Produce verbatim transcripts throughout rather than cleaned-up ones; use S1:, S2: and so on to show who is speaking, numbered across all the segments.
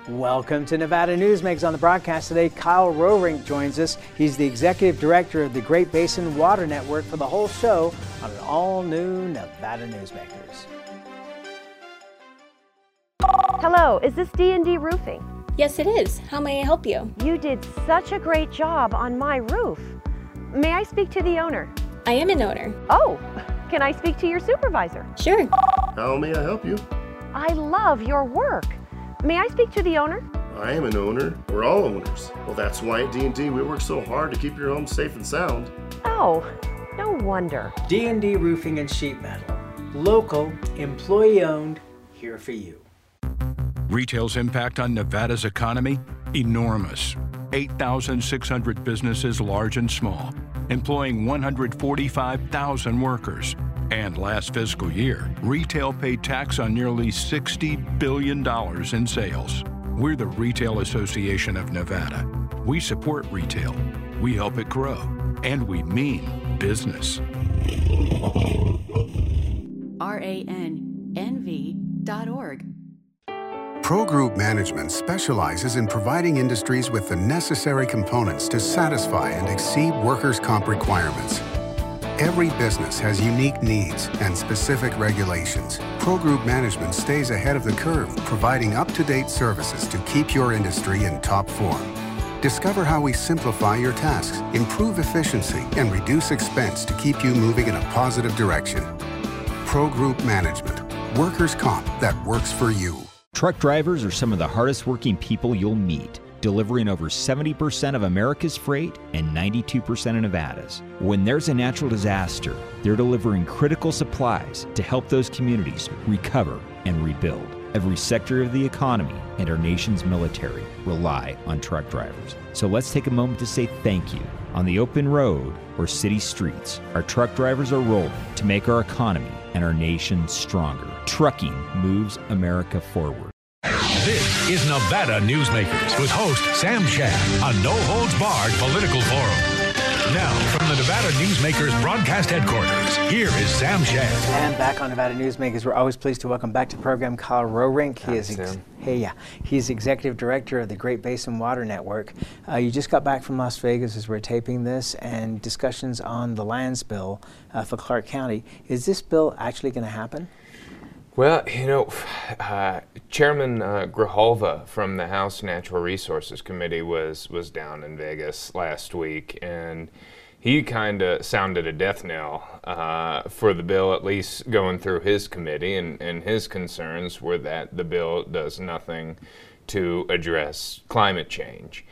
S1: Welcome to Nevada Newsmakers. On the broadcast today, Kyle Rowrink joins us. He's the Executive Director of the Great Basin Water Network for the whole show on an all-new Nevada Newsmakers.
S2: Hello, is this D and D Roofing?
S3: Yes, it is. How may I help you?
S2: You did such a great job on my roof. May I speak to the owner?
S3: I am an owner.
S2: Oh, can I speak to your supervisor?
S3: Sure.
S4: How may I help you?
S2: I love your work. May I speak to the owner?
S4: I am an owner. We're all owners. Well, that's why at D and D we work so hard to keep your home safe and sound.
S2: Oh, no wonder.
S1: D and D Roofing and Sheet Metal. Local, employee-owned, here for you.
S5: Retail's impact on Nevada's economy? Enormous. eight thousand six hundred businesses, large and small, employing one hundred forty-five thousand workers. And last fiscal year, retail paid tax on nearly sixty billion dollars in sales. We're the Retail Association of Nevada. We support retail, we help it grow, and we mean business.
S6: R A N N V dot org.
S7: Pro Group Management specializes in providing industries with the necessary components to satisfy and exceed workers' comp requirements. Every business has unique needs and specific regulations. Pro Group Management stays ahead of the curve, providing up-to-date services to keep your industry in top form. Discover how we simplify your tasks, improve efficiency, and reduce expense to keep you moving in a positive direction. Pro Group Management. Workers' comp that works for you.
S8: Truck drivers are some of the hardest working people you'll meet, delivering over seventy percent of America's freight and ninety-two percent of Nevada's. When there's a natural disaster, they're delivering critical supplies to help those communities recover and rebuild. Every sector of the economy and our nation's military rely on truck drivers. So let's take a moment to say thank you. On the open road or city streets, our truck drivers are rolling to make our economy and our nation stronger. Trucking moves America forward.
S9: This is Nevada Newsmakers with host Sam Shad, a no-holds-barred political forum. Now, from the Nevada Newsmakers broadcast headquarters, here is Sam Shad.
S1: And back on Nevada Newsmakers, we're always pleased to welcome back to the program Kyle Rowrink. He is ex- hey, yeah, he's Executive Director of the Great Basin Water Network. Uh, you just got back from Las Vegas as we're taping this, and discussions on the lands bill uh, for Clark County. Is this bill actually going to happen?
S10: Well, you know, uh, Chairman uh, Grijalva from the House Natural Resources Committee was was down in Vegas last week, and he kind of sounded a death knell uh, for the bill, at least going through his committee, and, and his concerns were that the bill does nothing to address climate change,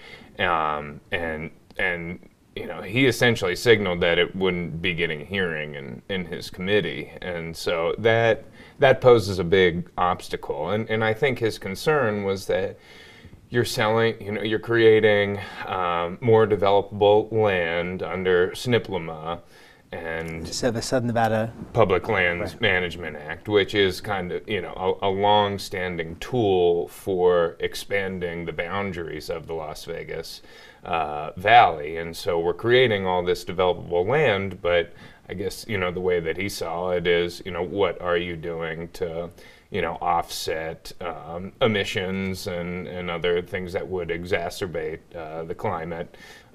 S10: um, and and. You know, he essentially signaled that it wouldn't be getting a hearing in, in his committee, and so that that poses a big obstacle. And and I think his concern was that you're selling, you know, you're creating um, more developable land under S N P L M A and
S1: so the Southern Nevada
S10: Public Lands
S1: right.
S10: Management Act, which is kind of, you know, a, a long-standing tool for expanding the boundaries of the Las Vegas uh, Valley. And so we're creating all this developable land, but I guess, you know, the way that he saw it is, you know, what are you doing to, you know, offset um, emissions and, and other things that would exacerbate uh, the climate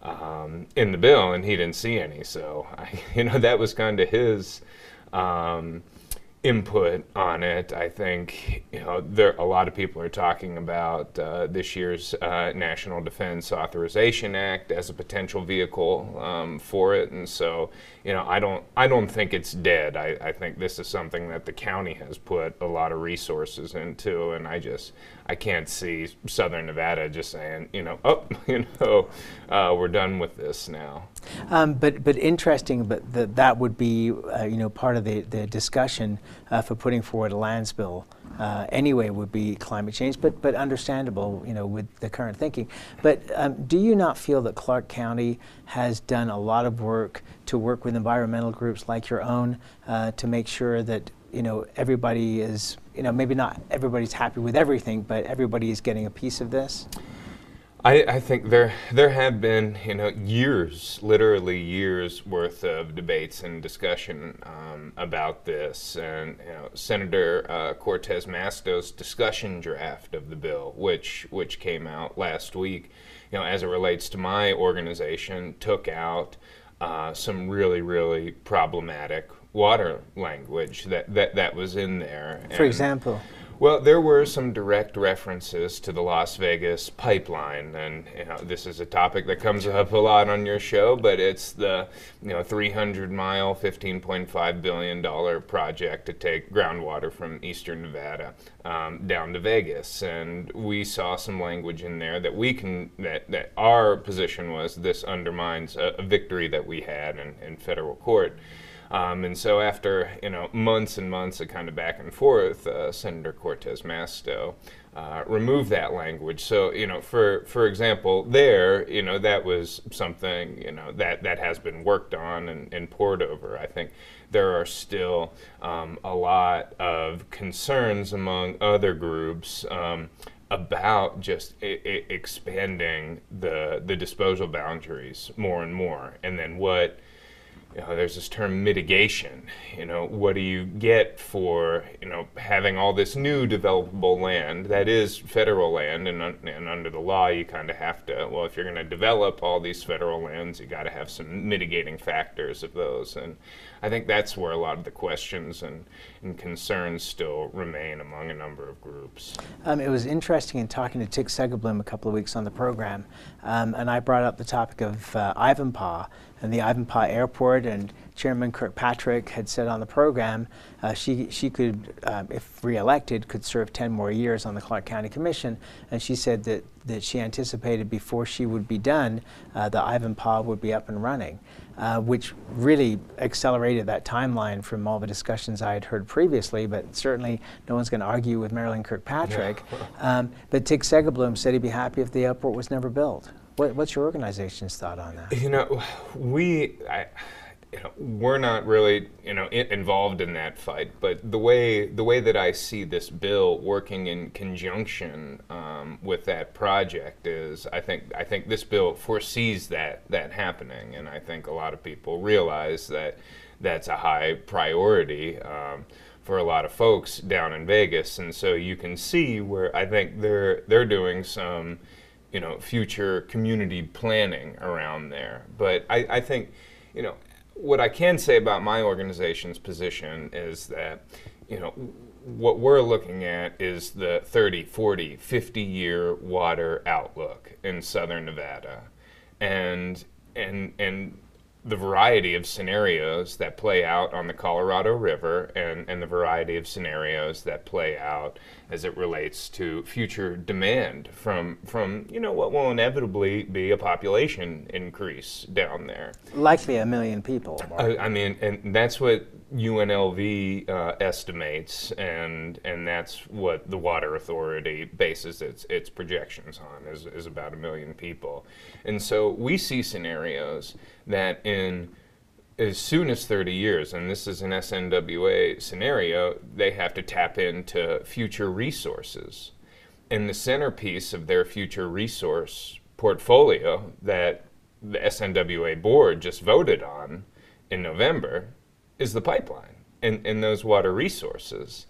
S10: um, in the bill, and he didn't see any. So, I, you know, that was kind of his um, input on it. I think, you know, there a lot of people are talking about uh, this year's uh, National Defense Authorization Act as a potential vehicle um, for it, and so, you know, I don't I don't think it's dead. I, I think this is something that the county has put a lot of resources into, and I just I can't see Southern Nevada just saying, you know, oh, you know, uh, we're done with this now.
S1: Um, but but interesting, but the, that would be uh, you know part of the the discussion uh, for putting forward a lands bill. Uh, anyway, would be climate change, but but understandable, you know, with the current thinking. But um, do you not feel that Clark County has done a lot of work to work with environmental groups like your own uh, to make sure that, you know, everybody is, you know, maybe not everybody's happy with everything, but everybody is getting a piece of this?
S10: I, I think there there have been, you know, years, literally years worth of debates and discussion um, about this. And you know, Senator uh, Cortez Masto's discussion draft of the bill, which which came out last week, you know, as it relates to my organization, took out uh, some really really problematic water language that that, that was in there.
S1: For
S10: and
S1: example.
S10: Well, there were some direct references to the Las Vegas pipeline, and you know, this is a topic that comes up a lot on your show, but it's the you know three hundred mile, fifteen point five billion dollars project to take groundwater from eastern Nevada um, down to Vegas, and we saw some language in there that we can that, that our position was this undermines a, a victory that we had in, in federal court. Um, and so after, you know, months and months of kind of back and forth, uh, Senator Cortez Masto uh, removed that language. So, you know, for for example, there, you know, that was something, you know, that, that has been worked on and, and poured over. I think there are still um, a lot of concerns among other groups um, about just I- I expanding the the disposal boundaries more and more, and then what. You know, there's this term mitigation. You know, what do you get for, you know, having all this new developable land that is federal land, and, un- and under the law you kind of have to, well, if you're going to develop all these federal lands, you got to have some mitigating factors of those. And I think that's where a lot of the questions and, and concerns still remain among a number of groups.
S1: Um, it was interesting in talking to Tig Segerblom a couple of weeks on the program, um, and I brought up the topic of uh, Ivanpah and the Ivanpah Airport, and Chairman Kirkpatrick had said on the program uh, she she could, um, if reelected, could serve ten more years on the Clark County Commission, and she said that, that she anticipated before she would be done, uh, the Ivanpah would be up and running, uh, which really accelerated that timeline from all the discussions I had heard previously, but certainly no one's going to argue with Marilyn Kirkpatrick. Yeah. um, but Tig Segerblom said he'd be happy if the airport was never built. What, what's your organization's thought on that?
S10: You know, we, I, you know, we're not really, you know, I- involved in that fight. But the way the way that I see this bill working in conjunction um, with that project is, I think I think this bill foresees that that happening, and I think a lot of people realize that that's a high priority. Um, for a lot of folks down in Vegas, and so you can see where I think they're they're doing some, you know, future community planning around there. But I, I think, you know, what I can say about my organization's position is that, you know, what we're looking at is the thirty, forty, fifty year water outlook in southern Nevada, and and and the variety of scenarios that play out on the Colorado River, and, and the variety of scenarios that play out as it relates to future demand from, from you know, what will inevitably be a population increase down there.
S1: Likely a million people.
S10: I, I mean, and that's what U N L V uh, estimates, and and that's what the Water Authority bases its its projections on, is, is about a million people. And so we see scenarios that in as soon as thirty years, and this is an S N W A scenario, they have to tap into future resources. And the centerpiece of their future resource portfolio that the S N W A board just voted on in November is the pipeline and, and those water resources.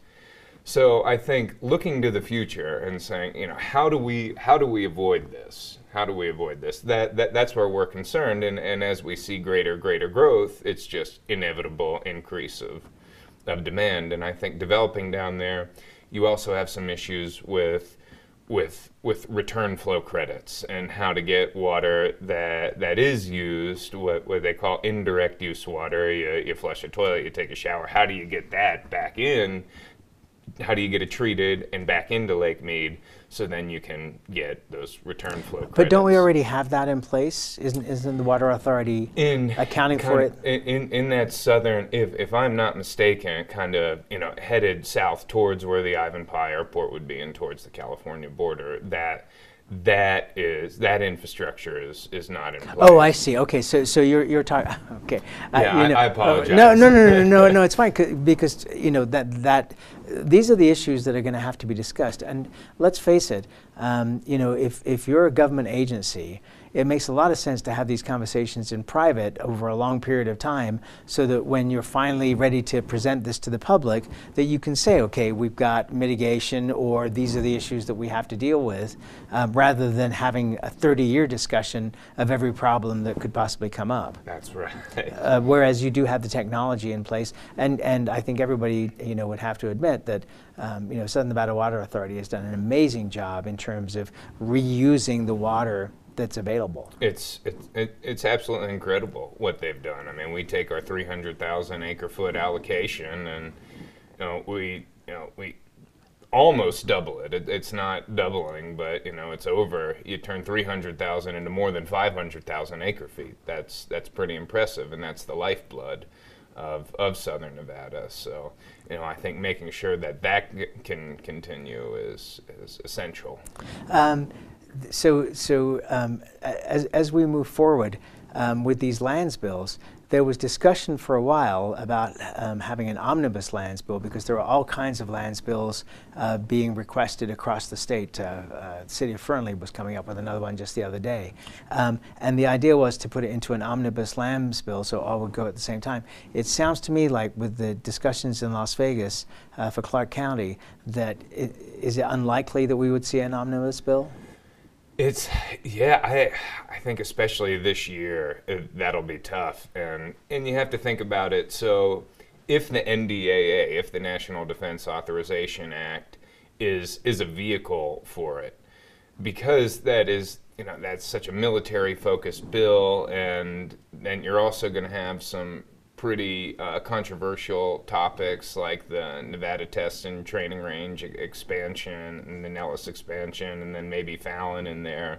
S10: So I think looking to the future and saying, you know, how do we how do we avoid this? How do we avoid this? That, that that's where we're concerned. And, and as we see greater greater growth, it's just inevitable increase of of demand. And I think developing down there, you also have some issues with with with return flow credits and how to get water that that is used, what, what they call indirect use water. You, you flush a toilet, you take a shower. How do you get that back in? How do you get it treated and back into Lake Mead so then you can get those return flow credits?
S1: But don't we already have that in place? Isn't isn't the Water Authority
S10: in
S1: accounting for it?
S10: In, in in that southern, if if I'm not mistaken, kind of, you know, headed south towards where the Ivanpah Airport would be and towards the California border, that that is that infrastructure is is not in place.
S1: Oh, I see. Okay, so so you're you're talking. Okay.
S10: Yeah,
S1: uh, you know,
S10: I, I apologize.
S1: Uh, no, no, no, no, no, no. It's fine because you know that that these are the issues that are going to have to be discussed. And let's face it. Um, you know, if if you're a government agency, it makes a lot of sense to have these conversations in private over a long period of time, so that when you're finally ready to present this to the public, that you can say, okay, we've got mitigation, or these are the issues that we have to deal with, um, rather than having a thirty-year discussion of every problem that could possibly come up.
S10: That's right.
S1: Uh, whereas you do have the technology in place, and and I think everybody you know would have to admit that um, you know Southern Nevada Water Authority has done an amazing job in terms of reusing the water that's available.
S10: It's it's it, it's absolutely incredible what they've done. I mean, we take our three hundred thousand acre foot allocation, and you know we you know we almost double it. it. It's not doubling, but you know it's over. You turn three hundred thousand into more than five hundred thousand acre feet. That's that's pretty impressive, and that's the lifeblood of of Southern Nevada. So you know I think making sure that that g- can continue is is essential.
S1: Um, So, so um, as, as we move forward um, with these lands bills, there was discussion for a while about um, having an omnibus lands bill, because there are all kinds of lands bills uh, being requested across the state. Uh, uh, the city of Fernley was coming up with another one just the other day. Um, and the idea was to put it into an omnibus lands bill, so all would go at the same time. It sounds to me like with the discussions in Las Vegas uh, for Clark County, that it, is it unlikely that we would see an omnibus bill?
S10: It's yeah, I I think especially this year it, that'll be tough, and and you have to think about it. So if the N D A A, if the National Defense Authorization Act is is a vehicle for it, because that is you know that's such a military focused bill, and then you're also going to have some pretty uh, controversial topics like the Nevada Test and Training Range expansion and the Nellis expansion, and then maybe Fallon in there,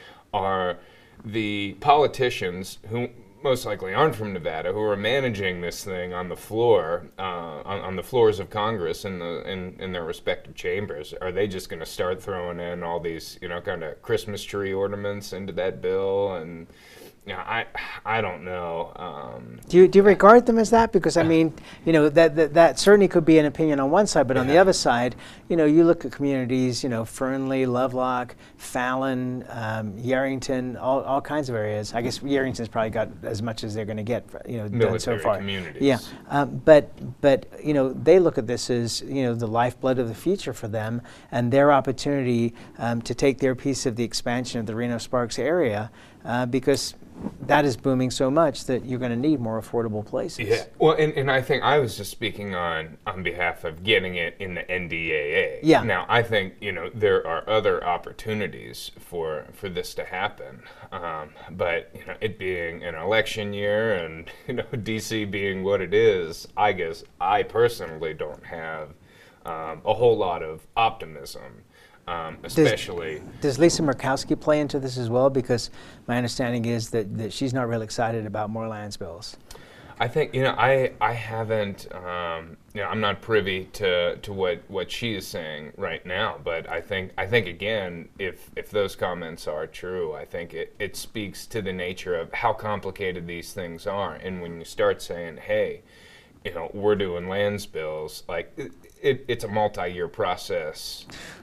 S10: are the politicians who most likely aren't from Nevada who are managing this thing on the floor, uh, on, on the floors of Congress in the in, in their respective chambers. Are they just going to start throwing in all these you know kind of Christmas tree ornaments into that bill? And Yeah, I I don't know. Um,
S1: do you do you regard them as that? Because I mean, you know, that that, that certainly could be an opinion on one side, but on the other side, you know, you look at communities, you know, Fernley, Lovelock, Fallon, um, Yerington, all all kinds of areas. I guess Yerington's probably got as much as they're going to get, you know, done so far.
S10: Communities.
S1: Yeah, um, but but you know, they look at this as you know the lifeblood of the future for them, and their opportunity um, to take their piece of the expansion of the Reno-Sparks area, uh, because that is booming so much that you're going to need more affordable places.
S10: Yeah. Well, and, and I think I was just speaking on on behalf of getting it in the N D A A.
S1: Yeah.
S10: Now, I think, you know, there are other opportunities for for this to happen. Um, but, you know, it being an election year and, you know, D C being what it is, I guess I personally don't have um, a whole lot of optimism. Um, especially.
S1: Does, does Lisa Murkowski play into this as well? Because my understanding is that, that she's not real excited about more lands bills.
S10: I think, you know, I, I haven't, um, you know, I'm not privy to, to what, what she is saying right now, but I think, I think again, if, if those comments are true, I think it, it speaks to the nature of how complicated these things are. And when you start saying, hey, you know, we're doing lands bills, like it, it, it's a multi-year process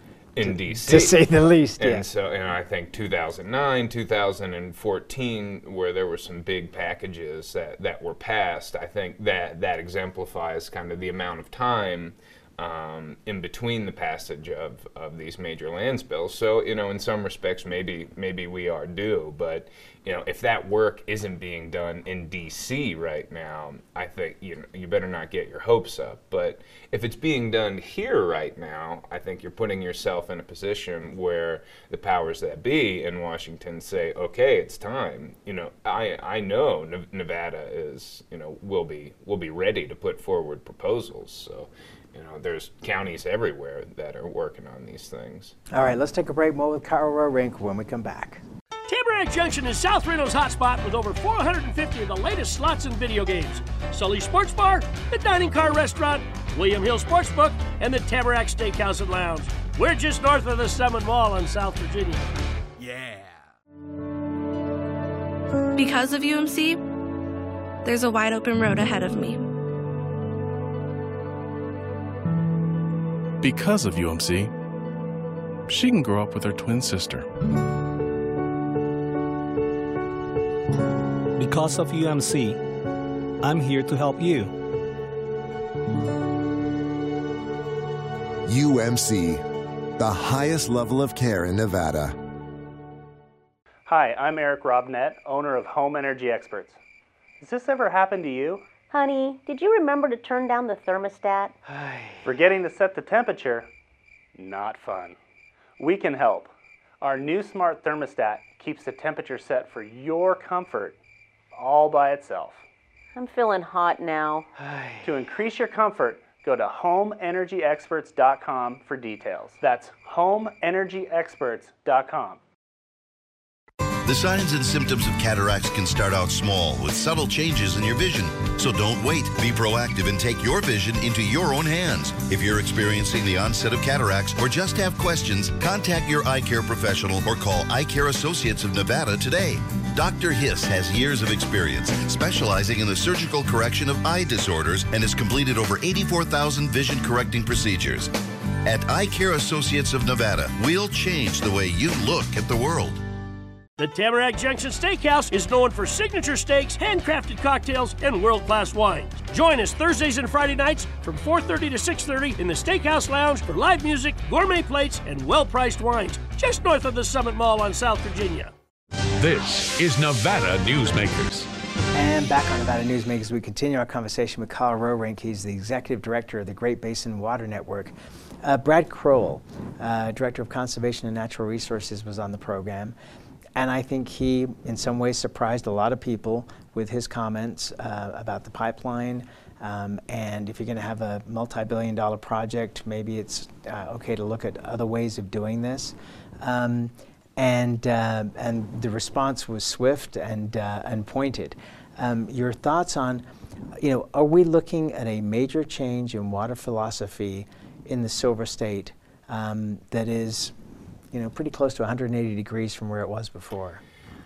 S10: in D C,
S1: to say the least.
S10: And
S1: yeah.
S10: so, and I think two thousand nine, two thousand fourteen, where there were some big packages that, that were passed, I think that that exemplifies kind of the amount of time um, in between the passage of, of these major lands bills. So, you know, in some respects, maybe maybe we are due, but you know, if that work isn't being done in D C right now, I think you know, you better not get your hopes up. But if it's being done here right now, I think you're putting yourself in a position where the powers that be in Washington say, okay, it's time. You know, I I know Ne- Nevada is, you know, will be will be ready to put forward proposals. So, you know, there's counties everywhere that are working on these things.
S1: All right, let's take a break more with Carol Rohrink when we come back.
S11: Tamarack Junction is South Reno's hotspot with over four hundred fifty of the latest slots and video games. Sully Sports Bar, the Dining Car Restaurant, William Hill Sportsbook, and the Tamarack Steakhouse and Lounge. We're just north of the Summit Mall in South Virginia.
S12: Yeah.
S13: Because of U M C, there's a wide open road ahead of me.
S12: Because of U M C, she can grow up with her twin sister.
S14: Because of U M C, I'm here to help you.
S15: U M C, the highest level of care in Nevada.
S16: Hi, I'm Eric Robnett, owner of Home Energy Experts. Has this ever happened to you?
S2: Honey, did you remember to turn down the thermostat?
S16: Forgetting to set the temperature? Not fun. We can help. Our new smart thermostat keeps the temperature set for your comfort all by itself.
S2: I'm feeling hot now.
S16: To increase your comfort, go to home energy experts dot com for details. That's home energy experts dot com.
S17: The signs and symptoms of cataracts can start out small with subtle changes in your vision. So don't wait. Be proactive and take your vision into your own hands. If you're experiencing the onset of cataracts or just have questions, contact your eye care professional or call Eye Care Associates of Nevada today. Doctor Hiss has years of experience specializing in the surgical correction of eye disorders and has completed over eighty-four thousand vision correcting procedures. At Eye Care Associates of Nevada, we'll change the way you look at the world.
S11: The Tamarack Junction Steakhouse is known for signature steaks, handcrafted cocktails, and world-class wines. Join us Thursdays and Friday nights from four thirty to six thirty in the Steakhouse Lounge for live music, gourmet plates, and well-priced wines, just north of the Summit Mall on South Virginia.
S9: This is Nevada Newsmakers.
S1: And back on Nevada Newsmakers, we continue our conversation with Kyle Roerink. He's the Executive Director of the Great Basin Water Network. Uh, Brad Crowell, uh, Director of Conservation and Natural Resources, was on the program. And I think he, in some ways, surprised a lot of people with his comments uh, about the pipeline. Um, and if you're going to have a multi-billion dollar project, maybe it's uh, okay to look at other ways of doing this. Um, and uh, and the response was swift and uh, and pointed. Um, your thoughts on, you know, are we looking at a major change in water philosophy in the Silver State um, that is, you know, pretty close to one hundred eighty degrees from where it was before?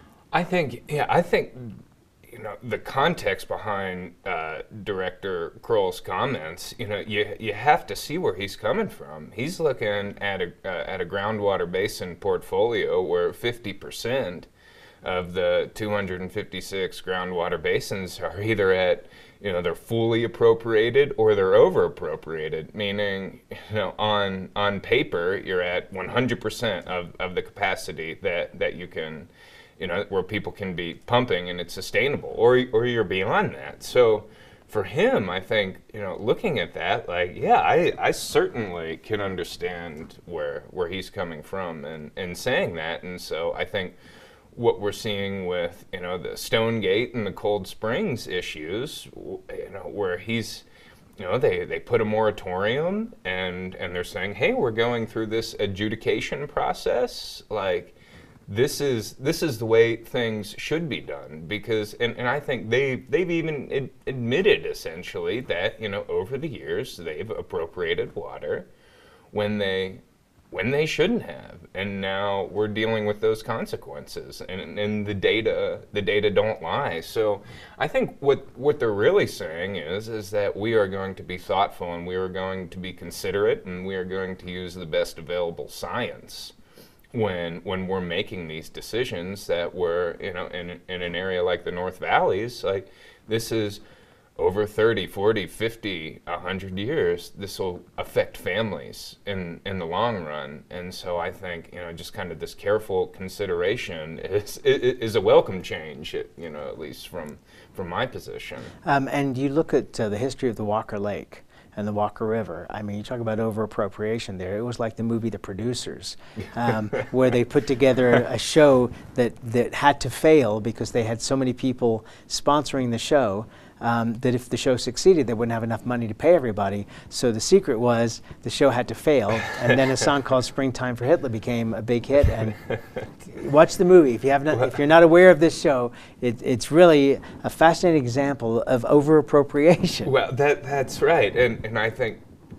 S10: I think, yeah, I think, you know, the context behind uh, Director Crowell's comments, you know, you you have to see where he's coming from. He's looking at a uh, at a groundwater basin portfolio where fifty percent of the two hundred fifty-six groundwater basins are either at, you know, they're fully appropriated or they're over appropriated, meaning, you know, on on paper you're at one hundred percent of, of the capacity that, that you can, you know, where people can be pumping and it's sustainable, or or you're beyond that. So for him, I think, you know, looking at that, like, yeah, I, I certainly can understand where where he's coming from and, and saying that. And so I think what we're seeing with, you know, the Stonegate and the Cold Springs issues, you know, where he's, you know, they, they put a moratorium and, and they're saying, hey, we're going through this adjudication process. Like, this is this is the way things should be done, because, and, and I think they, they've even ad- admitted essentially that, you know, over the years they've appropriated water when they when they shouldn't have, and now we're dealing with those consequences, and, and the data the data don't lie. So I think what what they're really saying is is that we are going to be thoughtful, and we are going to be considerate, and we are going to use the best available science when when we're making these decisions. That we're, you know, in in an area like the North Valleys, like, this is over thirty, forty, fifty, one hundred years, this will affect families in, in the long run. And so I think, you know, just kind of this careful consideration is is a welcome change, you know, at least from from my position.
S1: Um, and you look at uh, the history of the Walker Lake and the Walker River. I mean, you talk about over-appropriation there. It was like the movie The Producers, um, where they put together a show that, that had to fail because they had so many people sponsoring the show. Um, that if the show succeeded, they wouldn't have enough money to pay everybody. So the secret was the show had to fail, and then a song called "Springtime for Hitler" became a big hit. And watch the movie if you have not, if you're not aware of this show. It, it's really a fascinating example of over-appropriation.
S10: Well, that that's right, and and I think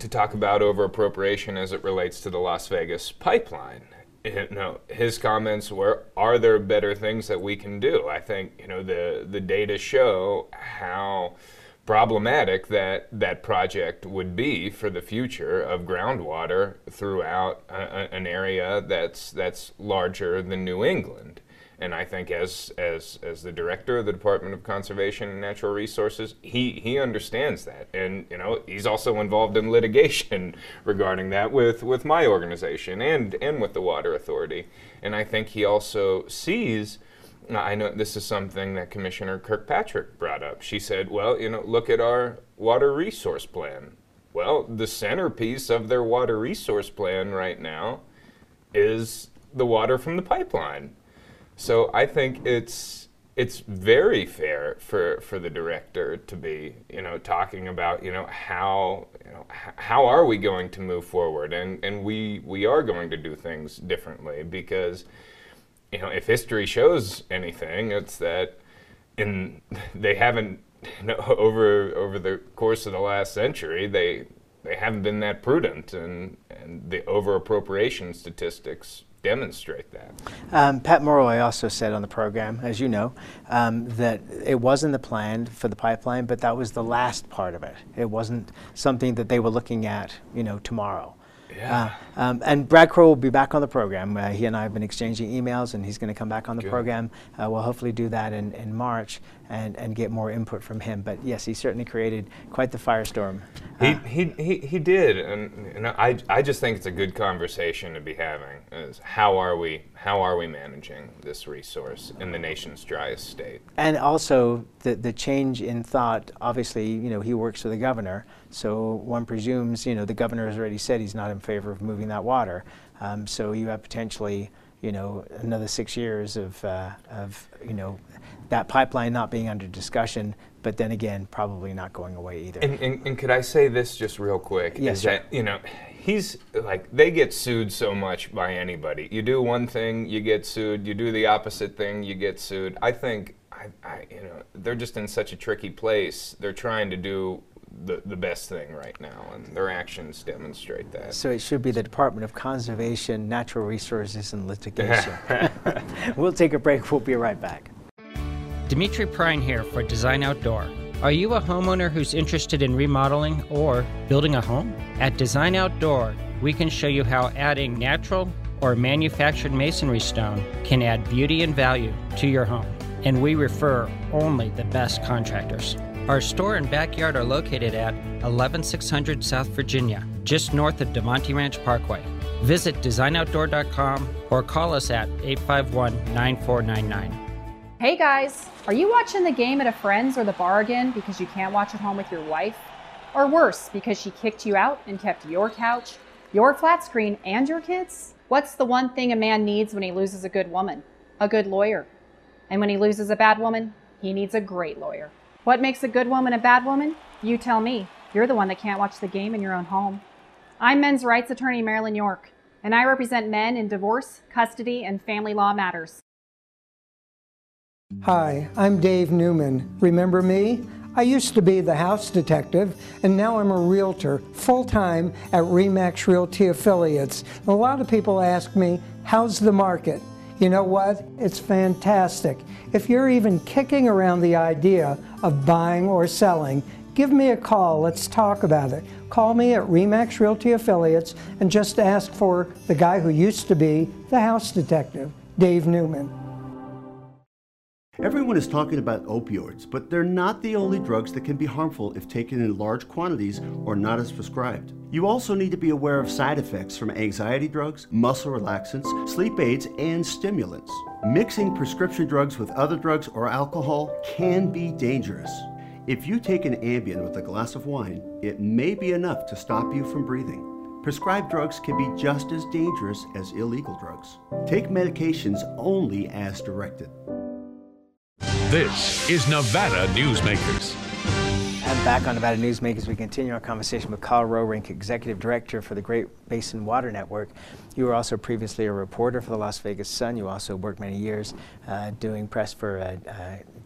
S10: to talk about over-appropriation as it relates to the Las Vegas pipeline. You know, his comments were, are there better things that we can do? I think, you know, the, the data show how problematic that that project would be for the future of groundwater throughout a, an area that's that's larger than New England. And I think as as as the director of the Department of Conservation and Natural Resources, he he understands that, and you know he's also involved in litigation regarding that with with my organization and and with the Water Authority. And I think he also sees. I know this is something that Commissioner Kirkpatrick brought up. She said, "Well, you know, look at our water resource plan." Well, the centerpiece of their water resource plan right now is the water from the pipeline. So I think it's it's very fair for, for the director to be, you know, talking about, you know, how you know h- how are we going to move forward, and and we we are going to do things differently because, you know, if history shows anything, it's that in they haven't you know, over over the course of the last century they they haven't been that prudent, and and the over appropriation statistics demonstrate that.
S1: Um, Pat Moroy also said on the program, as you know, um, that it wasn't the plan for the pipeline, but that was the last part of it. It wasn't something that they were looking at, you know, tomorrow.
S10: Yeah.
S1: Uh, um, and Brad Crow will be back on the program. Uh, he and I have been exchanging emails, and he's going to come back on the
S10: Good.
S1: program. Uh, we'll hopefully do that in, in March and, and get more input from him. But yes, he certainly created quite the firestorm.
S10: He,
S1: Uh,
S10: he, he, he did, and you know, I, I just think it's a good conversation to be having. Is how are we how are we managing this resource in the nation's driest state?
S1: And also the the change in thought. Obviously, you know, he works for the governor, so one presumes, you know, the governor has already said he's not in favor of moving that water. Um, so you have potentially, you know, another six years of uh, of you know that pipeline not being under discussion. But then again, probably not going away either.
S10: And, and, and could I say this just real quick?
S1: Yes,
S10: is
S1: sir.
S10: that, you know, he's like, they get sued so much by anybody. You do one thing, you get sued. You do the opposite thing, you get sued. I think, I, I, you know, they're just in such a tricky place. They're trying to do the, the best thing right now, and their actions demonstrate that.
S1: So it should be the Department of Conservation, Natural Resources, and Litigation. We'll take a break. We'll be right back.
S18: Dimitri Prine here for Design Outdoor. Are you a homeowner who's interested in remodeling or building a home? At Design Outdoor, we can show you how adding natural or manufactured masonry stone can add beauty and value to your home. And we refer only the best contractors. Our store and backyard are located at eleven six hundred South Virginia, just north of DeMonte Ranch Parkway. Visit design outdoor dot com or call us at eight five one, nine four nine nine.
S19: Hey guys, are you watching the game at a friend's or the bar again because you can't watch at home with your wife? Or worse, because she kicked you out and kept your couch, your flat screen, and your kids? What's the one thing a man needs when he loses a good woman? A good lawyer. And when he loses a bad woman, he needs a great lawyer. What makes a good woman a bad woman? You tell me. You're the one that can't watch the game in your own home. I'm men's rights attorney Marilyn York, and I represent men in divorce, custody, and family law matters.
S20: Hi, I'm Dave Newman. Remember me? I used to be the house detective, and now I'm a realtor, full-time at RE/MAX Realty Affiliates. A lot of people ask me, how's the market? You know what? It's fantastic. If you're even kicking around the idea of buying or selling, give me a call. Let's talk about it. Call me at RE/MAX Realty Affiliates and just ask for the guy who used to be the house detective, Dave Newman.
S21: Everyone is talking about opioids, but they're not the only drugs that can be harmful if taken in large quantities or not as prescribed. You also need to be aware of side effects from anxiety drugs, muscle relaxants, sleep aids, and stimulants. Mixing prescription drugs with other drugs or alcohol can be dangerous. If you take an Ambien with a glass of wine, it may be enough to stop you from breathing. Prescribed drugs can be just as dangerous as illegal drugs. Take medications only as directed.
S9: This is Nevada Newsmakers.
S1: And back on Nevada Newsmakers, we continue our conversation with Carl Roerink, Executive Director for the Great Basin Water Network. You were also previously a reporter for the Las Vegas Sun. You also worked many years uh, doing press for uh, uh,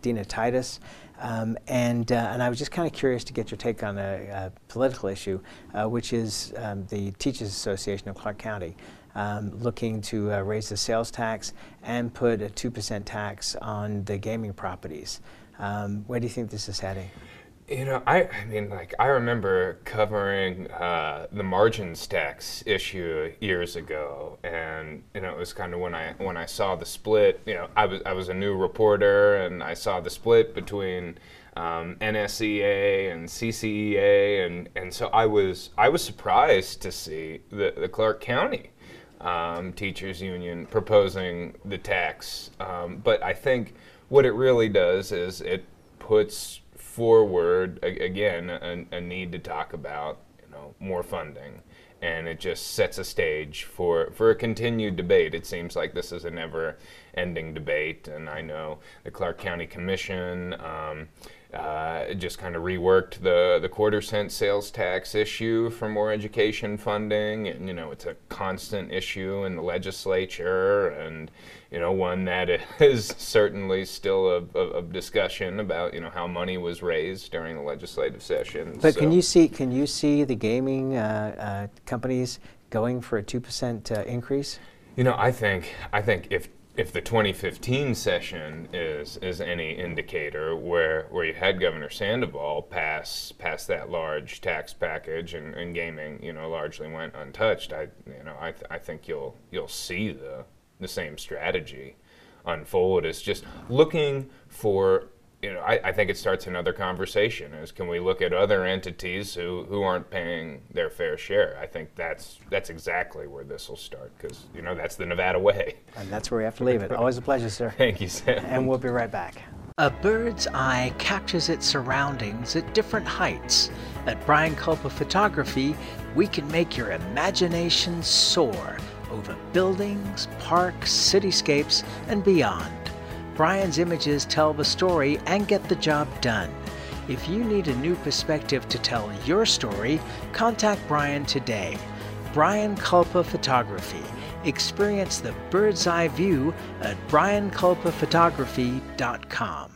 S1: Dina Titus. Um, and, uh, and I was just kind of curious to get your take on a, a political issue, uh, which is um, the Teachers Association of Clark County um, looking to uh, raise the sales tax and put a two percent tax on the gaming properties. Um, where do you think this is heading?
S10: You know, I, I mean, like, I remember covering uh, the margins tax issue years ago, and you know, it was kind of when I when I saw the split. You know, I was I was a new reporter, and I saw the split between um, N S E A and C C E A, and and so I was I was surprised to see the the Clark County um, Teachers Union proposing the tax. Um, but I think what it really does is it puts forward again a, a need to talk about, you know, more funding, and it just sets a stage for for a continued debate. It seems like this is a never-ending debate, and I know the Clark County Commission um, uh, just kind of reworked the the quarter cent sales tax issue for more education funding, and you know, it's a constant issue in the legislature, and you know, one that is certainly still of, of, of discussion about, you know, how money was raised during the legislative session.
S1: But
S10: so.
S1: can you see can you see the gaming uh, uh, companies going for a two percent uh, increase?
S10: You know, I think I think if if the twenty fifteen session is is any indicator, where where you had Governor Sandoval pass pass that large tax package, and, and gaming, you know, largely went untouched, I you know I th I think you'll you'll see the the same strategy unfold. Is just looking for, you know, I, I think it starts another conversation, is can we look at other entities who, who aren't paying their fair share? I think that's that's exactly where this will start, because, you know, that's the Nevada way.
S1: And that's where we have to leave it. Always a pleasure, sir.
S10: Thank you, Sam.
S1: And we'll be right back. A bird's eye captures its surroundings at different heights. At Brian Culpa Photography, we can make your imagination soar over buildings, parks, cityscapes, and beyond. Brian's images tell the story and get the job done. If you need a new perspective to tell your story, contact Brian today. Brian Culpa Photography. Experience the bird's eye view at brian culpa photography dot com.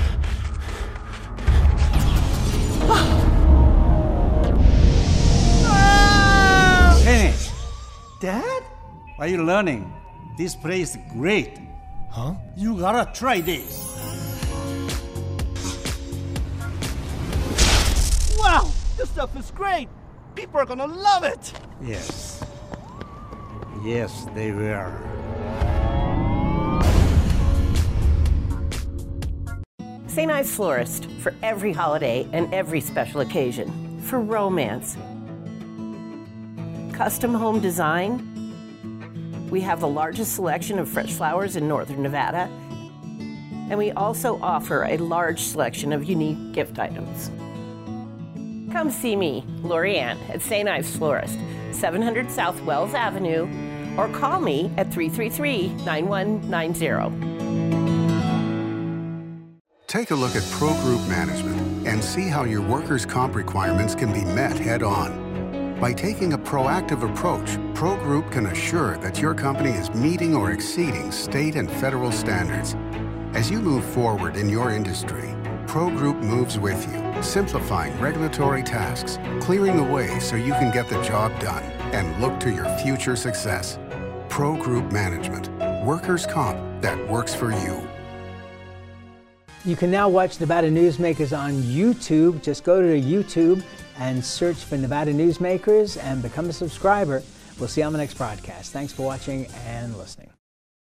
S3: Hey, Dad? What are you learning? This place is great. Huh? You gotta try this.
S22: Wow, this stuff is great. People are gonna love it.
S3: Yes. Yes, they will.
S23: Saint Ives Florist, for every holiday and every special occasion. For romance. Custom home design. We have the largest selection of fresh flowers in northern Nevada. And we also offer a large selection of unique gift items. Come see me, Lori Ann, at Saint Ives Florist, seven hundred South Wells Avenue, or call me at three three three, nine one nine zero.
S7: Take a look at Pro Group Management and see how your workers' comp requirements can be met head-on. By taking a proactive approach, Pro Group can assure that your company is meeting or exceeding state and federal standards. As you move forward in your industry, Pro Group moves with you, simplifying regulatory tasks, clearing the way so you can get the job done and look to your future success. Pro Group Management, workers' comp that works for you.
S1: You can now watch Nevada Newsmakers on YouTube. Just go to YouTube and search for Nevada Newsmakers and become a subscriber. We'll see you on the next broadcast. Thanks for watching and listening.